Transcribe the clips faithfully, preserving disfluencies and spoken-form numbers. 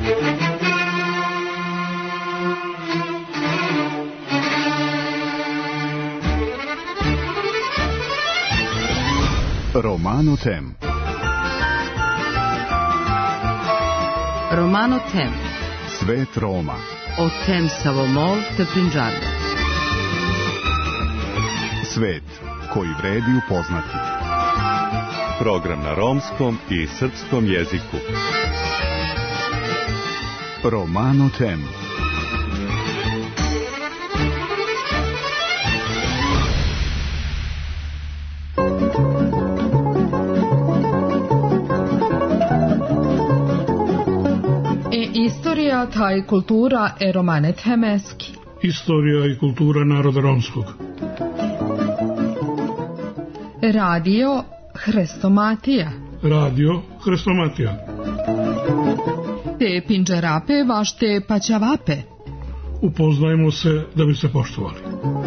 Romano Tem. Romano Tem. Svet Roma. O Tem Savomol te Punjab. Svet koji vredi upoznati. Program na romskom i srpskom jeziku. Romano Tem. Istorija, taj kultura e romane temeski. Istorija i kultura naroda romskog. Radio Hrestomatija. Radio Hrestomatija. Te pinđerape vašte paćavape. Upoznajmo se da bi se poštovali.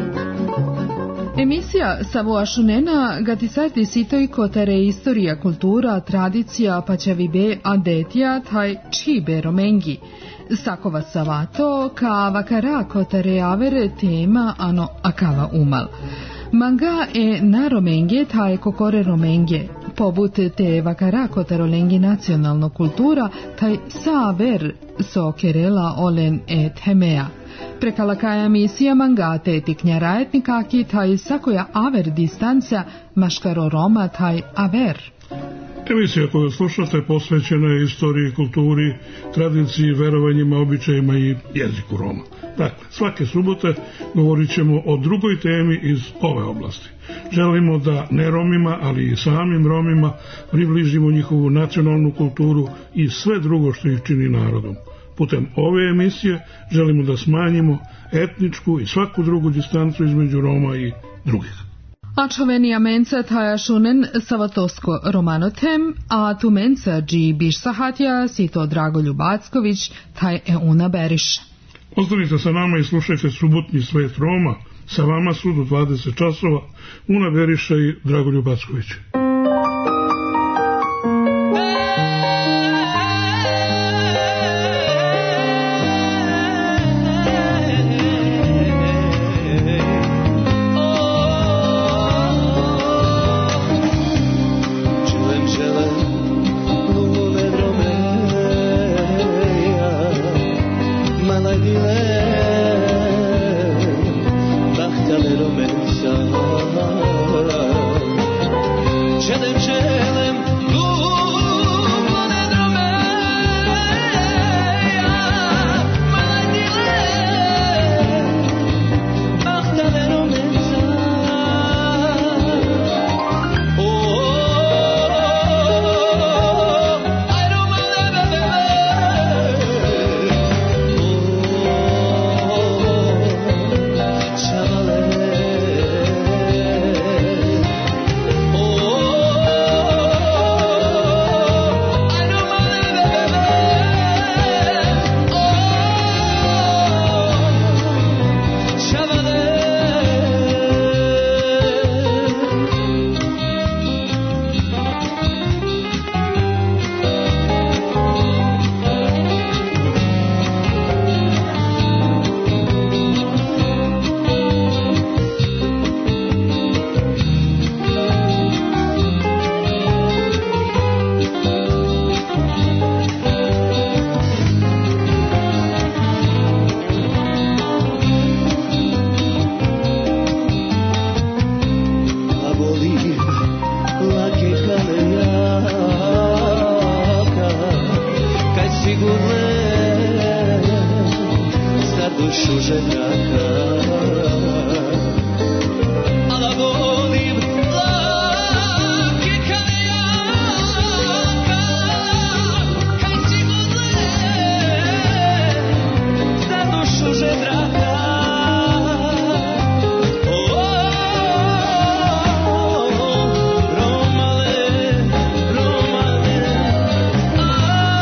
Emisija Savoašunena gatisarti sitoj kotare istorija, kultura, tradicija, paćavibe, adetija, taj čibe romengi. Sakova savato, ka vakara kotare avere tema ano akava umal. Manga e na romenge, taj kokore romenge. Pobut te vakara kotarolengi nacionalno kultura, taj saver so kerela olen e temea. Prekalakaja misija mangate tiknjara etnikaki taj sakoja aver distancija maškaro Roma taj aver. Emisija koju slušate posvećena je istoriji, kulturi, tradiciji, verovanjima, običajima i jeziku Roma. Dakle, svake subote govorit ćemo o drugoj temi iz ove oblasti. Želimo da ne Romima, ali i samim Romima približimo njihovu nacionalnu kulturu i sve drugo što ih čini narodom. Putem ove emisije želimo da smanjimo etničku i svaku drugu distancu između Roma i drugih. A čoveni amenca taja šunen savatosko Romano Tem, a tu menca dži biš sahatja si to Dragoljub Acković, taj e una beriše. Ostanite sa nama i slušajte subotnji Svet Roma. Sa vama su do dvadeset časova Una Beriša i Dragoljub Acković.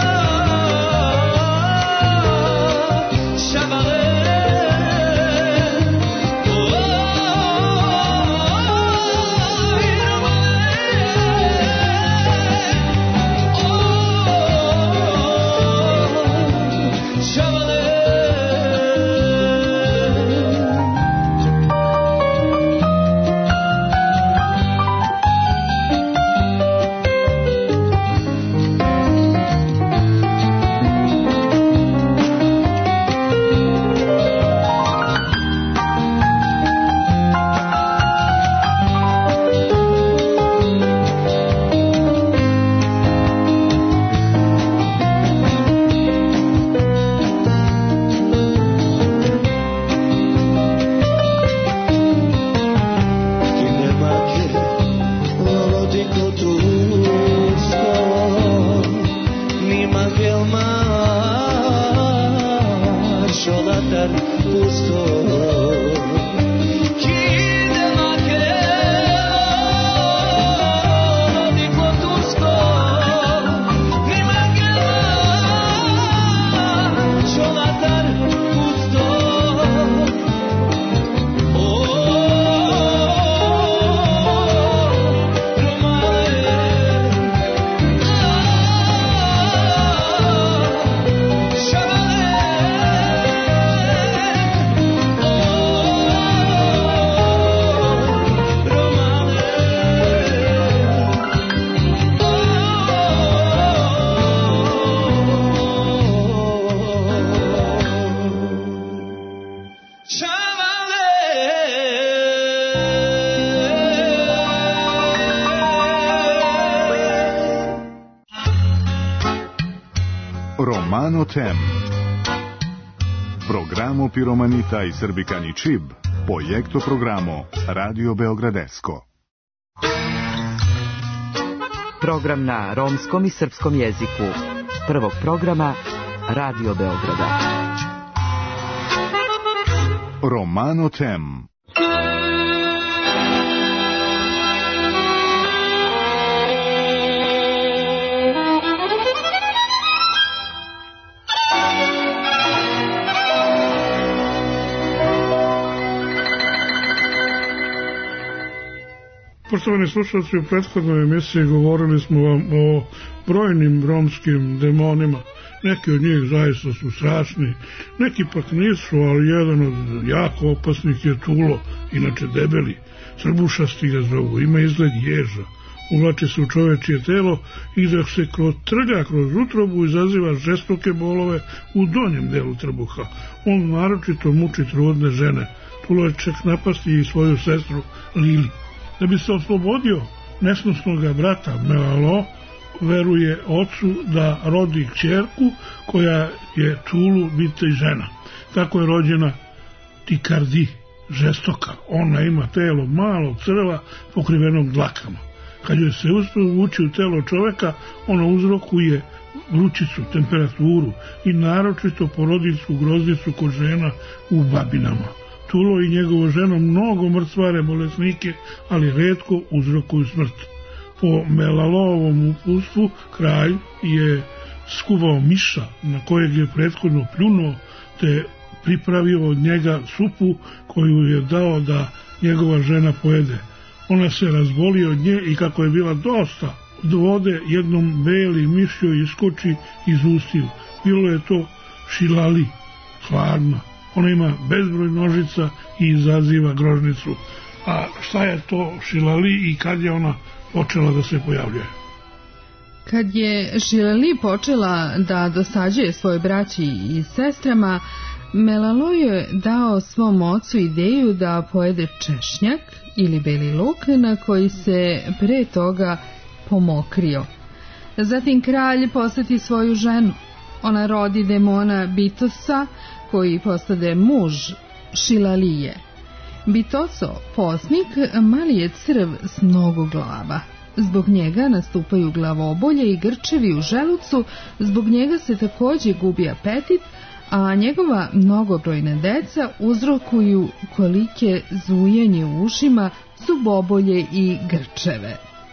Shabbat Romano Tem. Programo Piromanita i Srbikani Čib, projekto programo Radio Beogradesko. Program na romskom i srpskom jeziku. Prvog programa Radio Beograda. Romano Tem. Poštovani slušalci, u prethodnoj emisiji govorili smo vam o brojnim romskim demonima. Neki od njih zaista su strašni, neki pak nisu, ali jedan od jako opasnih je Tulo, inače debeli, srbušasti ga zovu, ima izgled ježa, uvlači se u čovečije telo i da se kroz trlja kroz utrobu izaziva žestoke bolove u donjem delu trbuha. On naročito muči trudne žene. Tulo je čak napasti i svoju sestru Lili. Da bi se oslobodio nesnosnog brata Melalo, veruje ocu da rodi kćerku koja je Tulu biti žena. Tako je rođena Tikardi, žestoka. Ona ima telo malog crva pokrivenog dlakama. Kad joj se uspije uvući u telo čoveka, ona uzrokuje vrućicu, temperaturu i naročito porodiljsku groznicu kod žena u babinama. Tulo i njegovo ženo mnogo mrcvare bolesnike, ali retko uzrokuju smrt. Po Melalovom uputstvu kralj je skuvao miša na kojeg je prethodno pljunuo, te pripravio od njega supu koju je dao da njegova žena pojede. Ona se razboli od nje i kako je bila dosta od vode, jednom beli miš joj iskoči iz ustiju. Bilo je to Šilali, hladna. Ona ima bezbroj nožica i izaziva grožnicu. A šta je to Šilali i kad je ona počela da se pojavljuje? Kad je Šilali počela da dosađuje svoje braći i sestrama, Melalo je dao svom ocu ideju da pojede češnjak ili beli luk na koji se pre toga pomokrio. Zatim kralj poseti svoju ženu. Ona rodi demona Bitosa, koji postade muž Šilalije. Bitoso, posnik, mali je crv s mnogo glava. Zbog njega nastupaju glavobolje i grčevi u želucu, zbog njega se također gubi apetit, a njegova mnogobrojna deca uzrokuju kolike, zujenje u ušima, zubobolje i grčeve.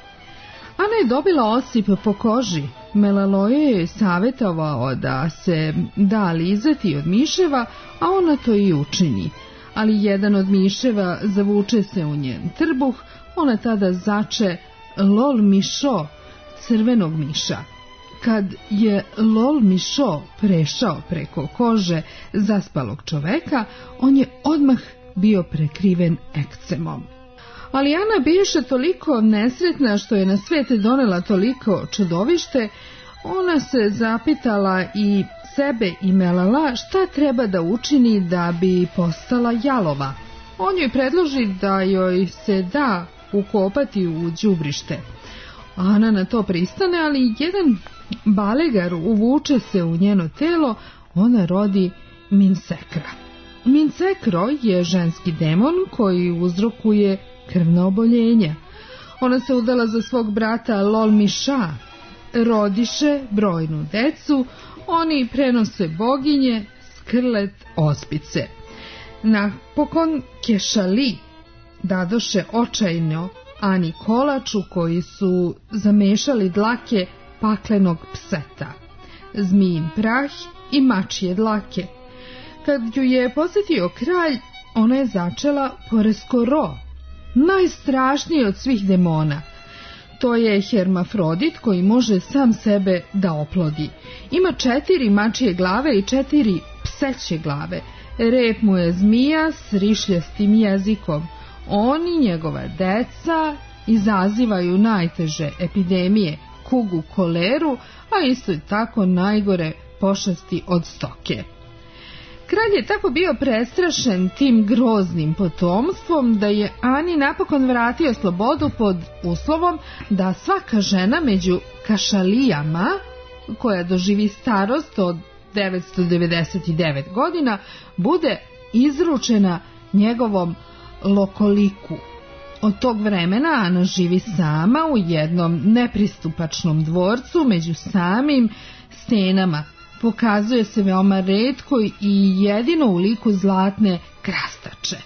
Ana je dobila osip po koži. Melaloje je savjetovao da se da lizati od miševa, a ona to i učini. Ali jedan od miševa zavuče se u njen trbuh, ona tada zače Lol Mišo, crvenog miša. Kad je Lol Mišo prešao preko kože zaspalog čoveka, on je odmah bio prekriven ekcemom. Ali Ana biše toliko nesretna što je na svet donela toliko čudovište, ona se zapitala i sebe i Melala šta treba da učini da bi postala jalova. On joj predloži da joj se da ukopati u đubrište. Ana na to pristane, ali jedan balegar uvuče se u njeno telo, ona rodi Minsekra. Minsekro je ženski demon koji uzrokuje krvna oboljenja. Ona se udala za svog brata Lol Miša. rodiše brojnu decu, oni prenose boginje Skrlet ospice. Napokon Kešali dadoše očajno Ani kolaču koji su zamešali dlake paklenog pseta, zmijin prah i mačije dlake. Kad ju je posjetio kralj, ona je začela poreskoro, najstrašniji od svih demona. To je hermafrodit koji može sam sebe da oplodi. Ima četiri mačije glave i četiri pseće glave. Rep mu je zmija s rišljastim jezikom. On i njegova deca izazivaju najteže epidemije, kugu, koleru, a isto i tako najgore pošasti od stoke. Kralj je tako bio prestrašen tim groznim potomstvom da je Ani napokon vratio slobodu pod uslovom da svaka žena među Kašalijama, koja doživi starost od devetsto devedeset devet godina, bude izručena njegovom lokoliku. Od tog vremena Ana živi sama u jednom nepristupačnom dvorcu među samim stenama. Pokazuje se veoma retko i jedino u liku zlatne krastače.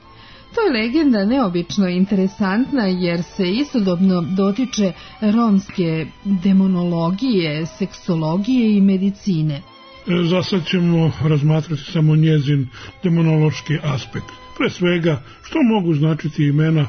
To je legenda neobično interesantna jer se istodobno dotiče romske demonologije, seksologije i medicine. Za sad ćemo razmatrati samo njezin demonološki aspekt. Pre svega, što mogu značiti imena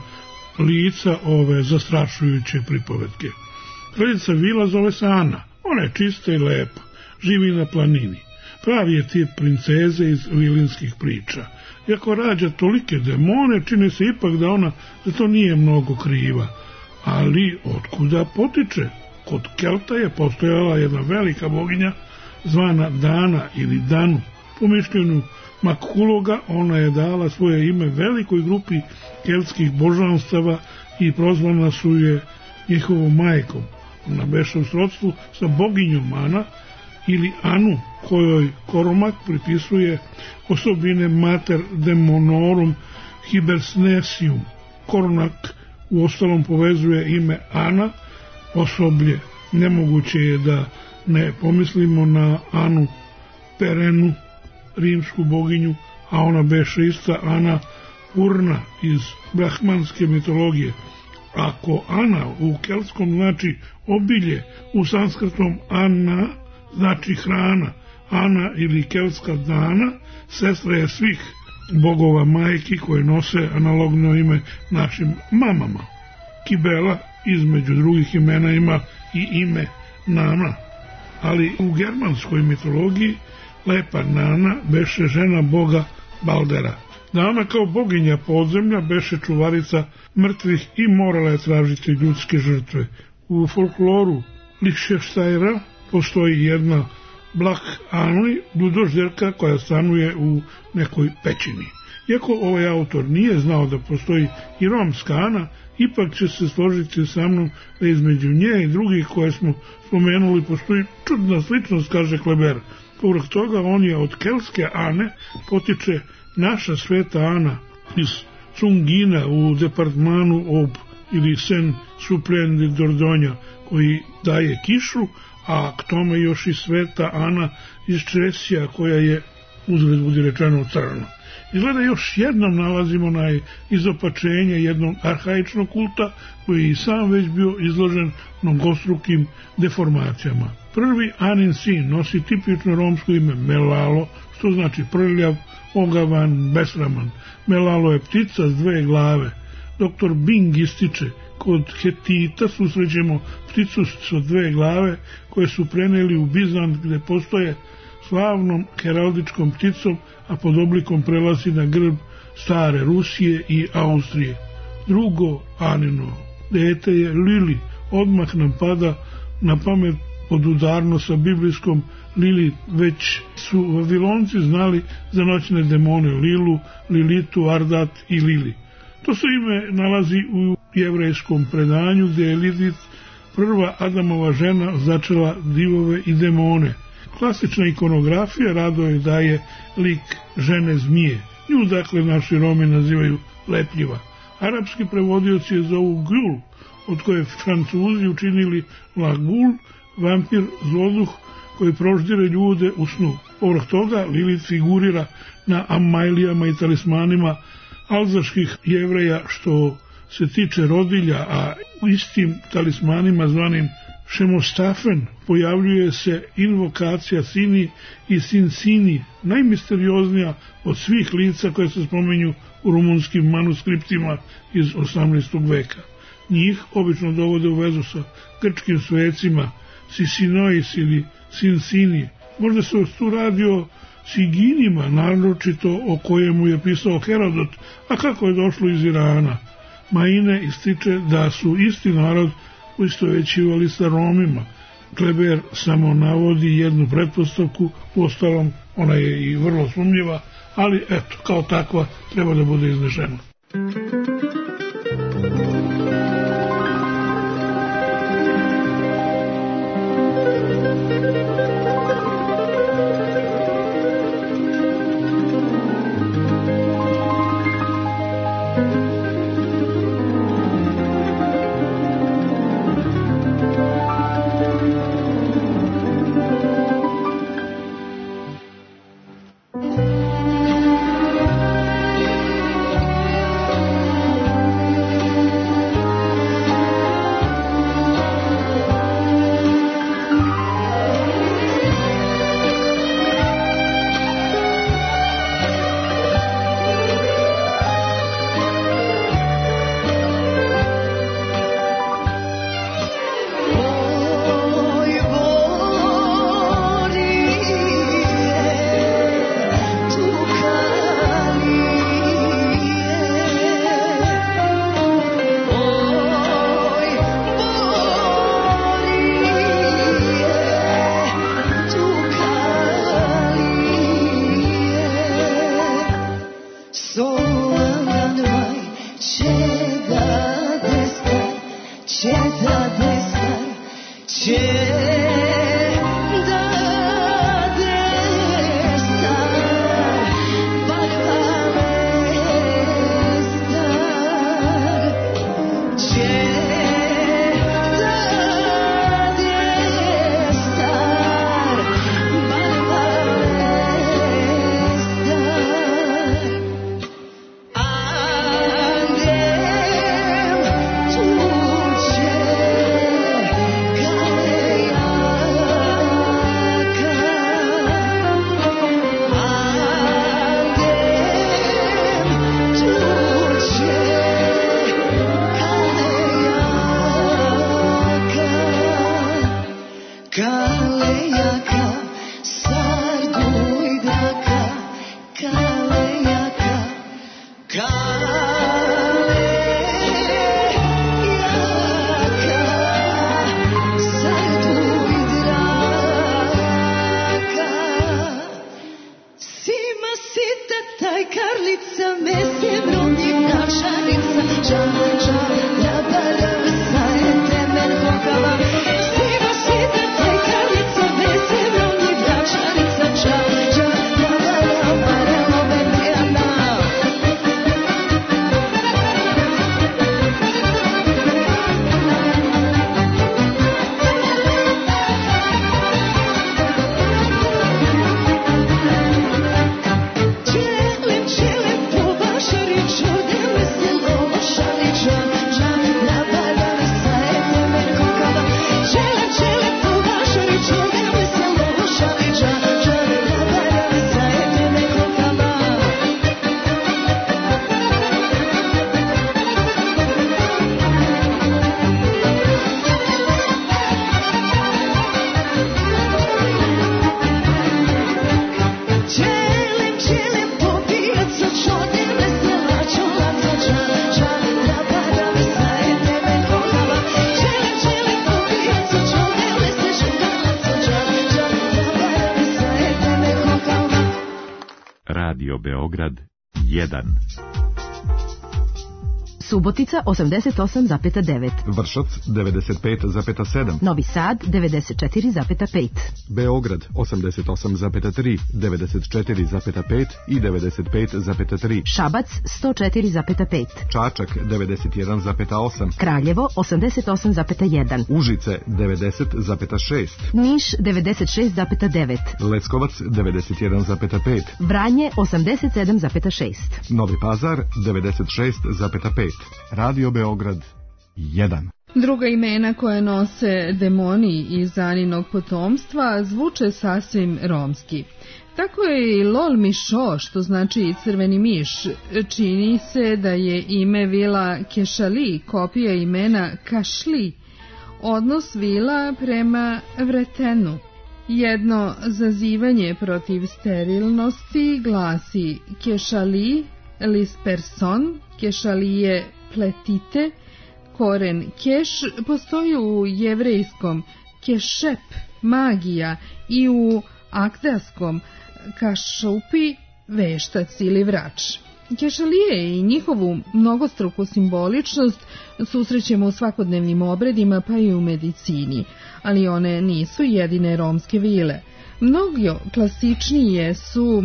lica ove zastrašujuće pripovetke. Kraljica Vila zove se Ana, ona je čista i lepa, živi na planini. Pravi je tip princeze iz vilinskih priča. Iako rađa tolike demone, čini se ipak da ona za to nije mnogo kriva. Ali otkuda potiče? Kod Kelta je postojala jedna velika boginja zvana Dana ili Danu. Po mišljenju Makuloga ona je dala svoje ime velikoj grupi keltskih božanstava i prozvana su je njihovom majkom. Ona beše u srodstvu sa boginjom Ana ili Anu, kojoj Koromak pripisuje osobine Mater Demonorum Hibersnesium. Koronak u ostalom povezuje ime Ana, osoblje. Nemoguće je da ne pomislimo na Anu Perenu, rimsku boginju, a ona beše ista Ana Purna iz brahmanske mitologije. Ako Ana u keltskom znači obilje, u sanskrtom Ana znači hrana. Ana ili keltska Dana sestra je svih bogova majki koje nose analogno ime našim mamama. Kibela između drugih imena ima i ime Nana, ali u germanskoj mitologiji lepa Nana beše žena boga Baldera. Nana kao boginja podzemlja beše čuvarica mrtvih i morala je tražiti ljudske žrtve. U folkloru Lichtensteina postoji jedna Blak Anoj, ludožderka koja stanuje u nekoj pećini. Iako ovaj autor nije znao da postoji i romska Ana, ipak će se složiti sa mnom da između nje i drugih koje smo spomenuli postoji čudna sličnost, kaže Kleber. Povrh toga on je od keltske Ane potiče naša sveta Ana iz Cungina u departmanu Ob ili Sen Suplen de Dordonja koji daje kišu, a k tome još i sveta Ana iz Česija koja je uzgled budi rečeno crno. Izgleda još jednom nalazimo na izopačenje jednog arhaičnog kulta koji je i sam već bio izložen mnogostrukim deformacijama. Prvi Anin sin nosi tipično romsko ime Melalo, što znači prljav, ogavan, besraman. Melalo je ptica s dve glave. Doktor Bing ističe, kod Hetita susrećemo pticu sa dve glave koje su preneli u Bizant gde postoje slavnom heraldičkom pticom, a pod oblikom prelazi na grb stare Rusije i Austrije. Drugo Anino dete je Lili, odmah nam pada na pamet podudarno sa biblijskom Lili, već su Vavilonci znali za noćne demone Lilu, Lilitu, Ardat i Lili. To se ime nalazi u jevrejskom predanju gdje je Lilith, prva Adamova žena, začela divove i demone. Klasična ikonografija rado je daje lik žene zmije. Nju dakle naši Romi nazivaju lepljiva. Arapski prevodioci je zovu Gul, od koje Francuzi učinili la Gul, vampir zloduh koji proždire ljude u snu. Povrh toga Lilith figurira na amajlijama i talismanima alzaških Jevreja što se tiče rodilja, a u istim talismanima zvanim Šemostafen pojavljuje se invokacija Sini i Sinsini, najmisterioznija od svih lica koje se spominju u rumunskim manuskriptima iz osamnaestog veka. Njih obično dovode u vezu sa grčkim svecima Sisinois ili Sinsini. Možda se tu radi o Siginima, naročito o kojemu je pisao Herodot, a kako je došlo iz Irana. Maine ističe da su isti narod uistovećivali sa Romima. Kleber samo navodi jednu pretpostavku, uostalom ona je i vrlo sumnjiva, ali eto, kao takva treba da bude iznešena. Radio Beograd jedan. Subotica osamdeset osam zarez devet, Vršac devedeset pet zarez sedam, Novi Sad devedeset četiri zarez pet, Beograd osamdeset osam zarez tri, devedeset četiri zarez pet i devedeset pet zarez tri, Šabac sto četiri zarez pet, Čačak devedeset jedan zarez osam, Kraljevo osamdeset osam zarez jedan, Užice devedeset zarez šest, Niš devedeset šest zarez devet, Leskovac devedeset jedan zarez pet, Vranje osamdeset sedam zarez šest, Novi Pazar devedeset šest zarez pet, Radio Beograd jedan. Druga imena koje nose demoni iz Aninog potomstva zvuče sasvim romski. Tako je i Lol Mišo, što znači crveni miš. Čini se da je ime vila Kešali kopija imena Kašli, odnos vila prema Vretenu. Jedno zazivanje protiv sterilnosti glasi Kešali lisperson, Kešalije pletite. Koren keš postoji u jevrejskom kešep, magija, i u akdaskom kašupi, veštac ili vrač. Kešalije i njihovu mnogostruku simboličnost susrećemo u svakodnevnim obredima pa i u medicini, ali one nisu jedine romske vile. Mnogo klasičnije su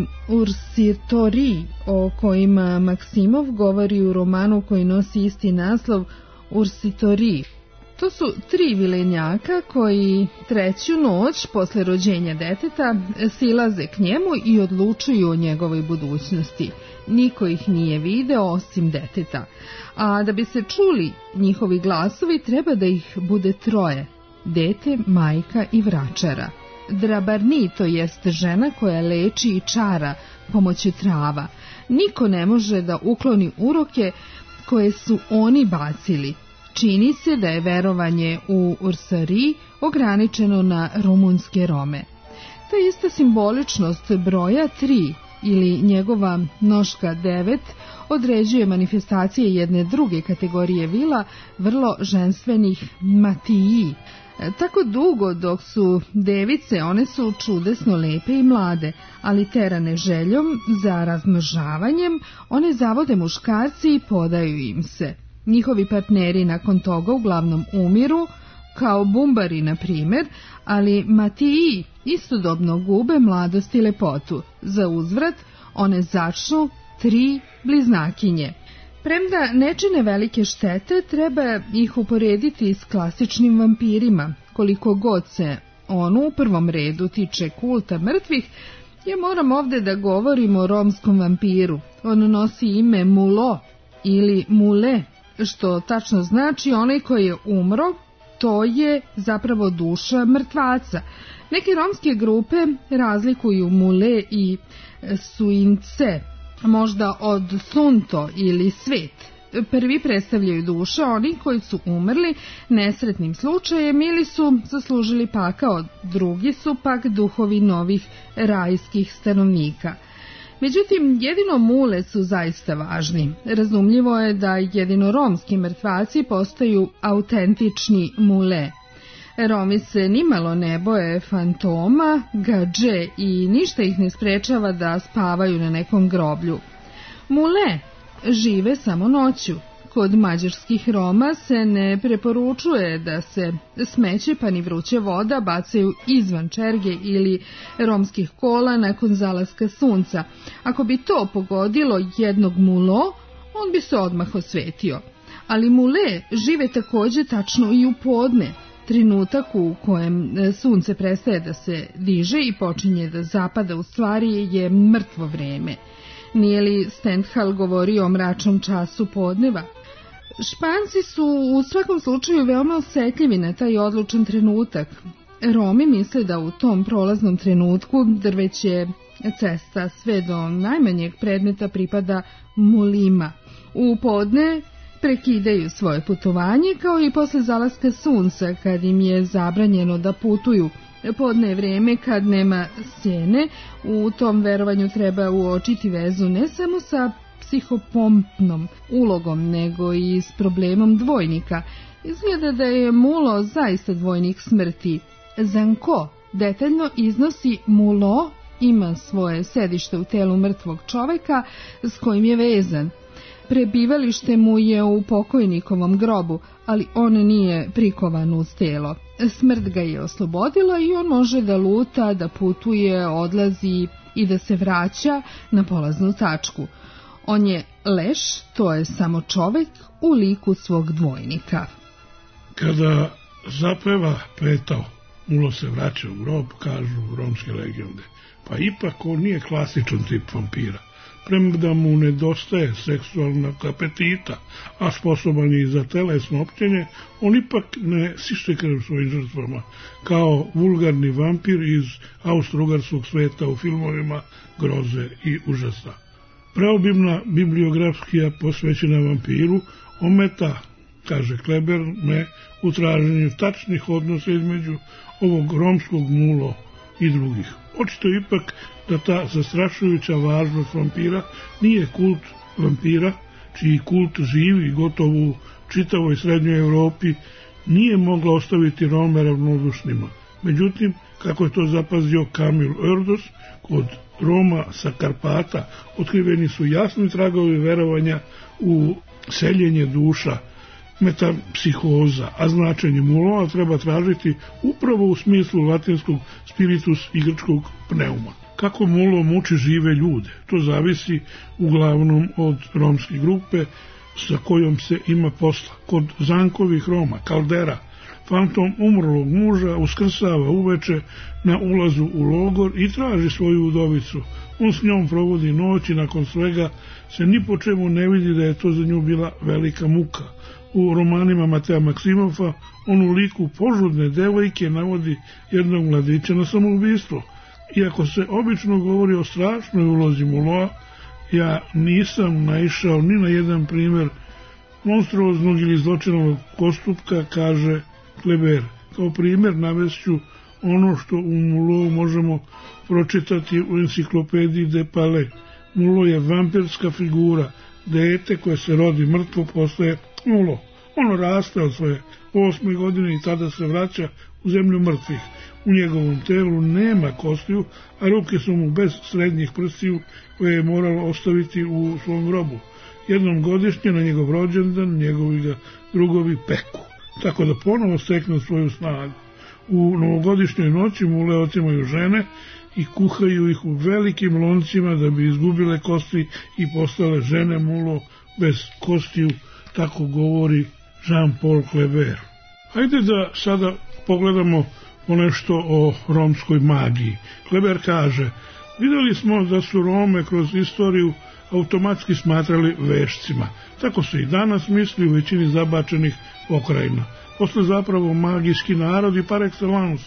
ursitori, o kojima Maksimov govori u romanu koji nosi isti naslov Ursitori. To su tri vilenjaka koji treću noć posle rođenja deteta silaze k njemu i odlučuju o njegovoj budućnosti. Niko ih nije video osim deteta, a da bi se čuli njihovi glasovi treba da ih bude troje: dete, majka i vračara. Drabarni, to jest žena koja leči i čara pomoću trava. Niko ne može da ukloni uroke koje su oni bacili. Čini se da je verovanje u Ursari ograničeno na rumunske Rome. Ta ista simboličnost broja tri ili njegova noška devet određuje manifestacije jedne druge kategorije vila, vrlo ženstvenih matiji. Tako dugo dok su device, one su čudesno lepe i mlade, ali terane željom za razmnožavanjem, one zavode muškarci i podaju im se. Njihovi partneri nakon toga uglavnom umiru, kao bumbari na primjer, ali matiji istodobno gube mladost i lepotu. Za uzvrat one začnu tri bliznakinje. Premda ne čine velike štete, treba ih uporediti s klasičnim vampirima. Koliko god se on u prvom redu tiče kulta mrtvih, ja moram ovdje da govorim o romskom vampiru. On nosi ime Mulo ili Mule, što tačno znači onaj koji je umro, to je zapravo duša mrtvaca. Neke romske grupe razlikuju Mule i Suince, možda od Sunto ili Svet. Prvi predstavljaju duše oni koji su umrli nesretnim slučajem ili su zaslužili pakao, drugi su pak duhovi novih rajskih stanovnika. Međutim, jedino mule su zaista važni. Razumljivo je da jedino romski mrtvaci postaju autentični mule. Romi se nimalo ne boje fantoma, gadže i ništa ih ne sprečava da spavaju na nekom groblju. Mule žive samo noću. Kod mađarskih Roma se ne preporučuje da se smeće pa ni vruća voda bacaju izvan čerge ili romskih kola nakon zalaska sunca. Ako bi to pogodilo jednog mulo, on bi se odmah osvetio. Ali mule žive također tačno i u podne, trenutak u kojem sunce prestaje da se diže i počinje da zapada, u stvari je mrtvo vreme. Nije li Stendhal govorio o mračnom času podneva? Španci su u svakom slučaju veoma osjetljivi na taj odlučan trenutak. Romi misle da u tom prolaznom trenutku drveće cesta sve do najmanjeg predmeta pripada mulima. U podne prekidaju svoje putovanje, kao i posle zalaska sunca kad im je zabranjeno da putuju. Podne je vreme kad nema sjene. U tom verovanju treba uočiti vezu ne samo sa psihopompnom ulogom, nego i s problemom dvojnika. Izgleda da je mulo zaista dvojnik smrti. Zanko detaljno iznosi mulo ima svoje sedište u telu mrtvog čoveka s kojim je vezan. Prebivalište mu je u pokojnikovom grobu, ali on nije prikovan uz telo. Smrt ga je oslobodila i on može da luta, da putuje, odlazi i da se vraća na polaznu tačku. On je leš, to je samo čovek u liku svog dvojnika. Kada zapeva petao, Mulo se vraća u grob, kažu romske legende. Pa ipak on nije klasičan tip vampira. Premda mu nedostaje seksualnog apetita, a sposoban je i za telesno općenje, on ipak ne siše krv svojim žrtvama, kao vulgarni vampir iz austro-ugarskog sveta u filmovima groze i užasa. Praobimna bibliografskija posvećena vampiru ometa, kaže Kleber, me u traženju tačnih odnosa između ovog romskog Mulo i drugih. Očito ipak da ta zastrašujuća važnost vampira nije kult vampira, čiji kult živi gotovo u čitavoj srednjoj Evropi, nije mogla ostaviti Rome ravnodušnima. Međutim, kako je to zapazio Kamil Ördos, kod Roma sa Karpata otkriveni su jasni tragovi verovanja u seljenje duša, metapsihoza, a značenje Mulova treba tražiti upravo u smislu latinskog spiritus i grčkog pneuma. Kako Mulo muči žive ljude, to zavisi uglavnom od romske grupe sa kojom se ima posla. Kod Zankovih Roma, Kaldera, fantom umrlog muža uskrsava uveče na ulazu u logor i traži svoju udovicu. On s njom provodi noć i nakon svega se ni po čemu ne vidi da je to za nju bila velika muka. U romanima Mateja Maksimova on u liku požudne devojke navodi jednog mladića na samoubistvo. Iako se obično govori o strašnoj ulozi Muloa, ja nisam naišao ni na jedan primjer monstruoznog ili zločinovog postupka, kaže Kleber. Kao primjer navešću ono što u Mulou možemo pročitati u enciklopediji de Palais. Mulo je vampirska figura, dete koje se rodi mrtvo postaje Mulo. Ono raste od svoje osme godine i tada se vraća u zemlju mrtvih. U njegovom telu nema kostiju, a ruke su mu bez srednjih prstiju koje je moralo ostaviti u svom grobu. Jednom godišnje na njegov rođendan njegovi ga drugovi peku, tako da ponovo steknu svoju snagu. U novogodišnjoj noći Mule otimaju žene i kuhaju ih u velikim loncima da bi izgubile kosti i postale žene Mulo bez kostiju, tako govori Jean-Paul Kleber. Hajde da sada pogledamo ponešto o romskoj magiji. Kleber kaže, vidjeli smo da su Rome kroz istoriju automatski smatrali vešcima. Tako se i danas misli u većini zabačenih pokrajina. Posle zapravo magijski narod i par excellence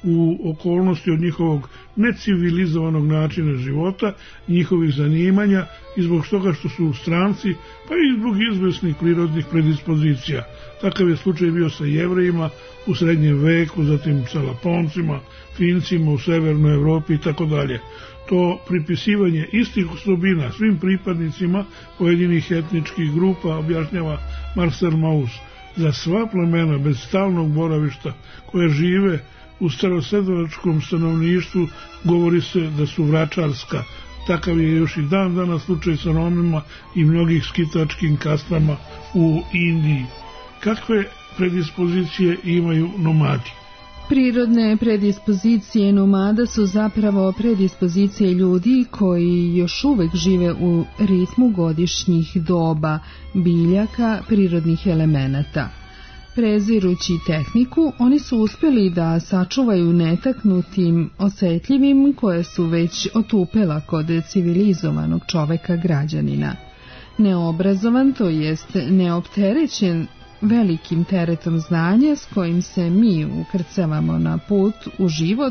u okolnosti od njihovog necivilizovanog načina života, njihovih zanimanja i zbog toga što su stranci, pa i zbog izvesnih prirodnih predispozicija. Takav je slučaj bio sa Jevrejima u srednjem veku, zatim sa Laponcima, Fincima u severnoj Evropi i tako dalje. To pripisivanje istih osobina svim pripadnicima pojedinih etničkih grupa objašnjava Marcel Mauss. Za sva plemena bez stalnog boravišta koje žive u starosedlačkom stanovništvu govori se da su vračarska. Takav je još i dan danas slučaj sa Romima i mnogih skitačkim kastama u Indiji. Kakve predispozicije imaju nomadi? Prirodne predispozicije nomada su zapravo predispozicije ljudi koji još uvek žive u ritmu godišnjih doba, biljaka, prirodnih elemenata. Prezirući tehniku, oni su uspjeli da sačuvaju netaknutim, osetljivim koje su već otupela kod civilizovanog čoveka građanina. Neobrazovan, to jest neopterećen velikim teretom znanja s kojim se mi ukrcavamo na put u život,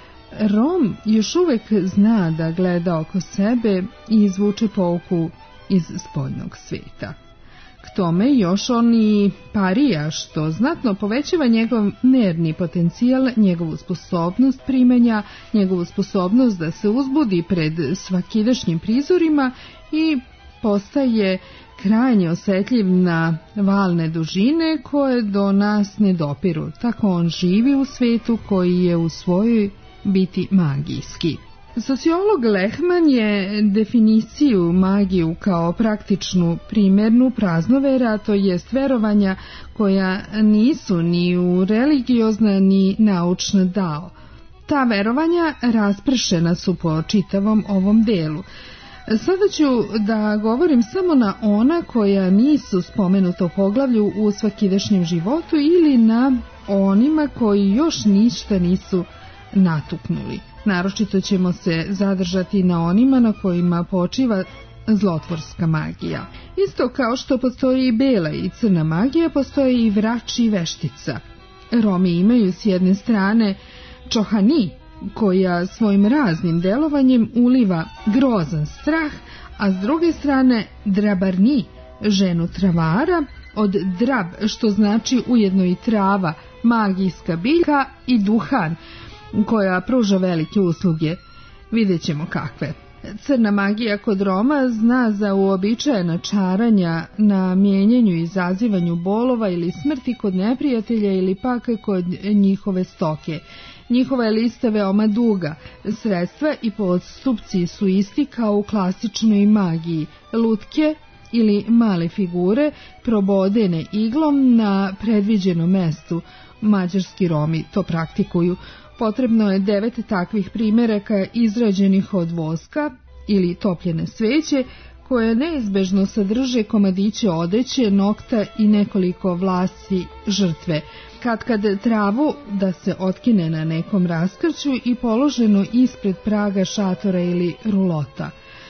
Rom još uvek zna da gleda oko sebe i izvuče pouku iz spoljnog sveta. K tome još on i parija, što znatno povećava njegov nervni potencijal, njegovu sposobnost primanja, njegovu sposobnost da se uzbudi pred svakidašnjim prizorima i postaje krajnje osjetljiv na valne dužine koje do nas ne dopiru. Tako on živi u svetu koji je u svojoj biti magijski. Sociolog Lehman je definiciju magiju kao praktičnu primjernu praznovera, to jest verovanja koja nisu ni u religiozna ni naučna dao. Ta verovanja raspršena su po čitavom ovom delu. Sada ću da govorim samo na ona koja nisu spomenuta u poglavlju u svakidašnjem životu ili na onima koji još ništa nisu natuknuli. Naročito ćemo se zadržati na onima na kojima počiva zlotvorska magija. Isto kao što postoji i bela i crna magija, postoji i vrač i veštica. Romi imaju s jedne strane čohani, koja svojim raznim delovanjem uliva grozan strah, a s druge strane drabarni, ženu travara, od drab, što znači ujedno i trava, magijska biljka, i duhan, koja pruža velike usluge. Vidjet ćemo kakve. Crna magija kod Roma zna za uobičajena čaranja na mijenjanju i izazivanju bolova ili smrti kod neprijatelja ili pak kod njihove stoke. Njihova je lista veoma duga, sredstva i postupci su isti kao u klasičnoj magiji. Lutke ili male figure probodene iglom na predviđenom mestu. Mađarski Romi to praktikuju. Potrebno je devet takvih primjeraka izrađenih od voska ili topljene sveće, koje neizbežno sadrže komadiće odeće, nokta i nekoliko vlasti žrtve. Kad kad travu da se otkine na nekom raskrću i položeno ispred praga šatora ili rulota.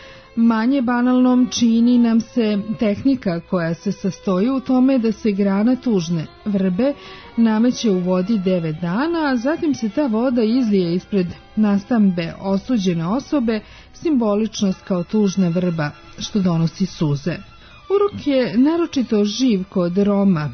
Manje banalnom čini nam se tehnika koja se sastoji u tome da se grana tužne vrbe nameće u vodi devet dana, a zatim se ta voda izlije ispred nastambe osuđene osobe, simboličnost kao tužna vrba što donosi suze. Urok je naročito živ kod Roma.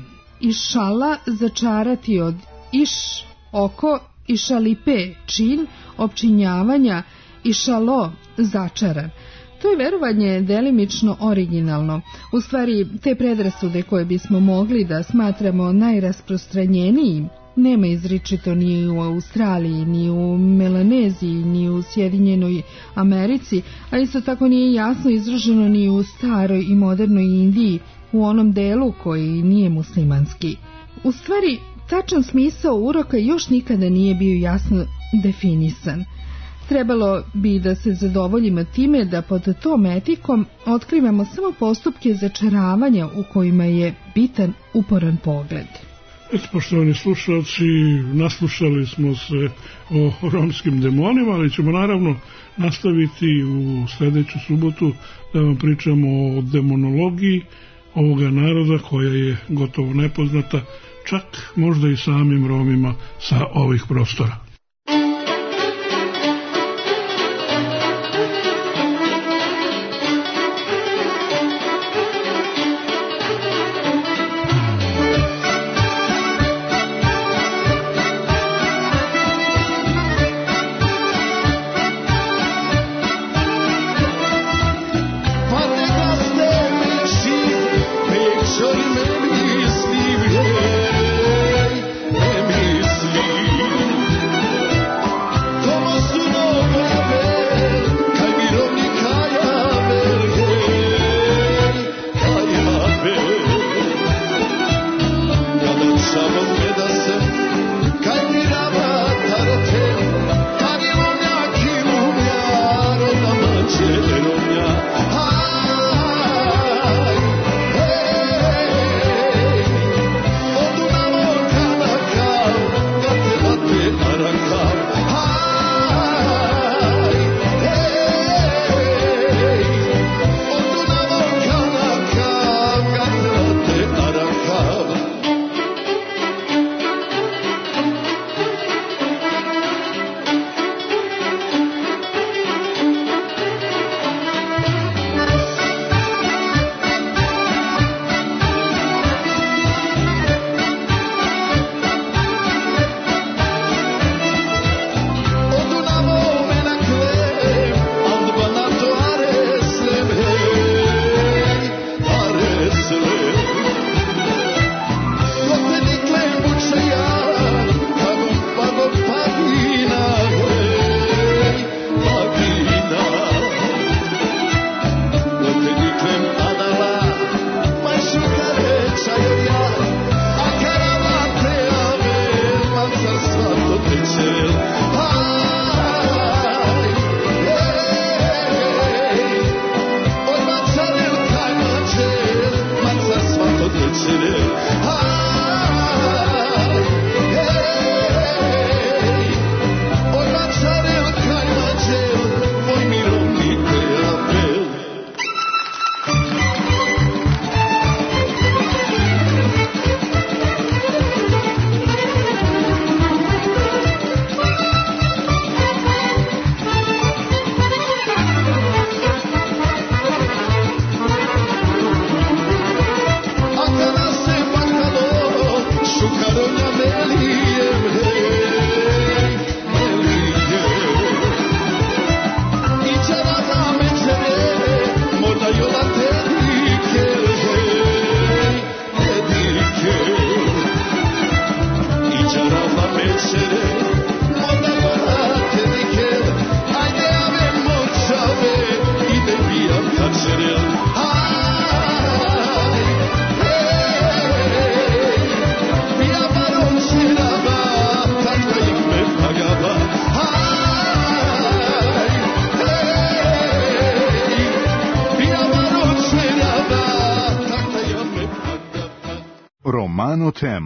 Išala začarati od iš oko, išalipe čin opčinjavanja, išalo začaran. To je verovanje delimično originalno. U stvari, te predrasude koje bismo mogli da smatramo najrasprostranjenijim nema izričito ni u Australiji, ni u Melaneziji, ni u Sjedinjenoj Americi, a isto tako nije jasno izraženo ni u staroj i modernoj Indiji, u onom delu koji nije muslimanski. U stvari, tačan smisao uroka još nikada nije bio jasno definisan. Trebalo bi da se zadovoljimo time da pod tom etikom otkrivamo samo postupke začaravanja u kojima je bitan uporan pogled. Eto, poštovani slušalci, naslušali smo se o romskim demonima, ali ćemo naravno nastaviti u sljedeću subotu da vam pričamo o demonologiji ovoga naroda koja je gotovo nepoznata, čak možda i samim Romima sa ovih prostora. Misli Romano Tem.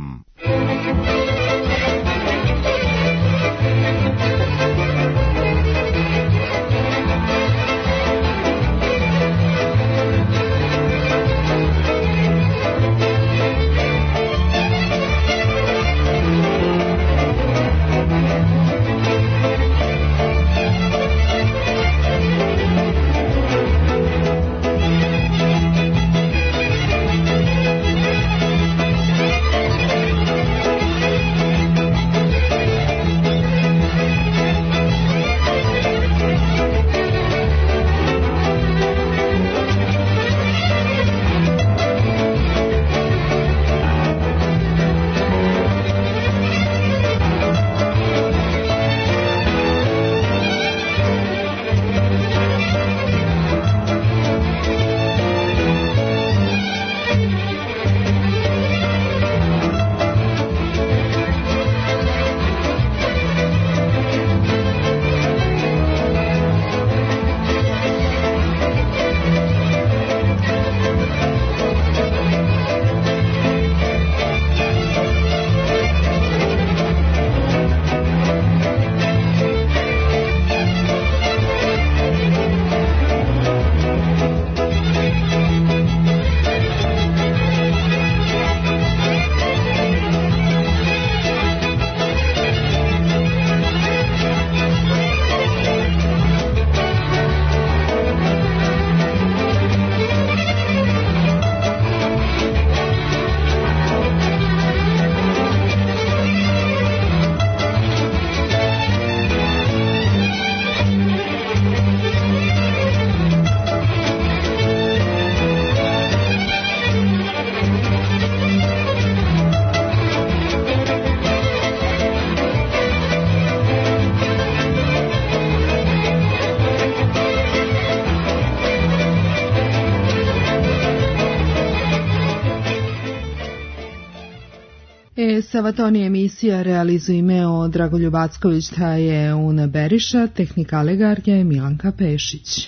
Savatoni emisija realizuje imeo Dragoljub Acković, ta je Una Beriša, tehnika Legarja je Milanka Pešić.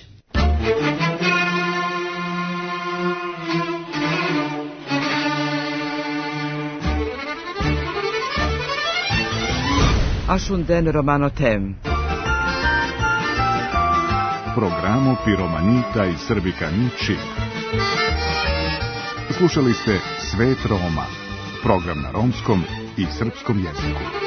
Ashunden Romano Tem. Programo Piromanita i Srbikani Čib. Slušali ste Svet Roma, program na romskom i srpskom jeziku.